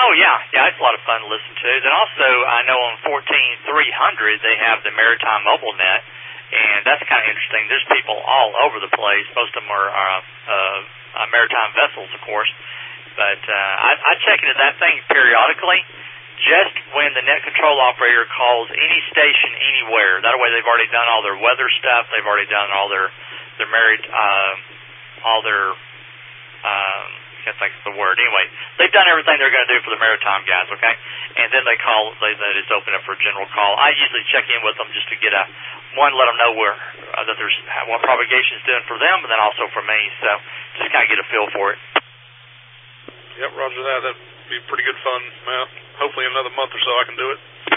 Oh, yeah, it's a lot of fun to listen to. Then also, I know on 14300 they have the Maritime Mobile Net, and that's kind of interesting. There's people all over the place. Most of them are maritime vessels, of course. But I check into that thing periodically, just when the net control operator calls any station anywhere. That way they've already done all their weather stuff. They've already done all their I can't think of the word. Anyway, they've done everything they're going to do for the maritime guys, okay? And then they just open up for a general call. I usually check in with them just to get let them know where that there's what propagation's doing for them, and then also for me. So just kind of get a feel for it. Yep, roger that. That'd be pretty good fun. Hopefully in another month or so I can do it.